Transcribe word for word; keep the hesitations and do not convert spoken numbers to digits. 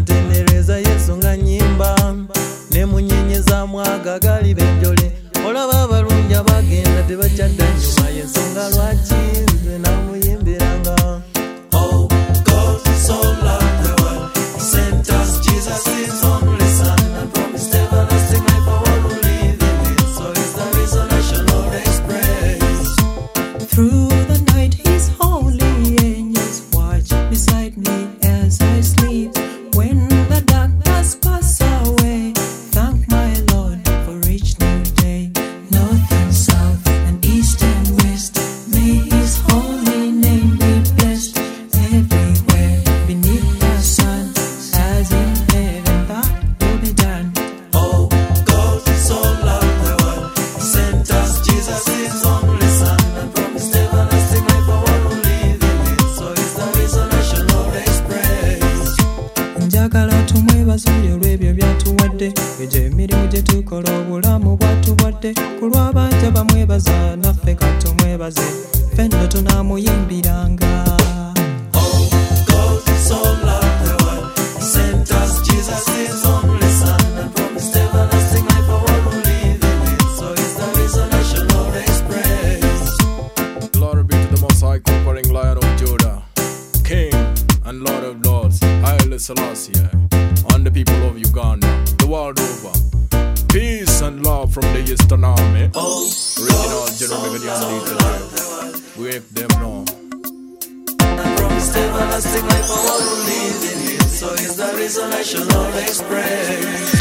natendereza Yesu nga nyimba ne munyenyeza mwaga gali benjole olaba abalungi abagenda tebakyadda nyuma y'ensonga lwaki nze namuyimbiranga. Oh God so loved the world he sent us Jesus his only son and promised everlasting life for all who live in him, so is the reason I shall always praise. Through the night his holy angels watch beside me as I sleep. When the darkness pass away, thank my Lord for each new day. North and south and east and west, may his holy name be blessed. Everywhere beneath the sun, as in heaven, that will be done. Oh God so loved the world he sent us Jesus his only son and promised everlasting life for all who live in him, so is the reason I shall always praise. Njagala tumwebaze olw'ebyo byatuwadde, egyo emirimu gye tukola obulamu bwatuwadde. Ku lw'abanja bamwebaza naffe katumwebaze, ffenno tunaamuyimbiranga. Oh God so loved the world he sent us Jesus his only son and promised everlasting life for all who live in him, so is the reason I shall always praise. Glory be to the Most High, conquering Lion of Judah, King and Lord of Lords, Haile Selassie, and the people of Uganda, the world over. Peace and love from the Eastern Army. Oh Original General Brigadier Leader. Wake them now. and promised everlasting life for all who live in him, so is the reason I shall always praise.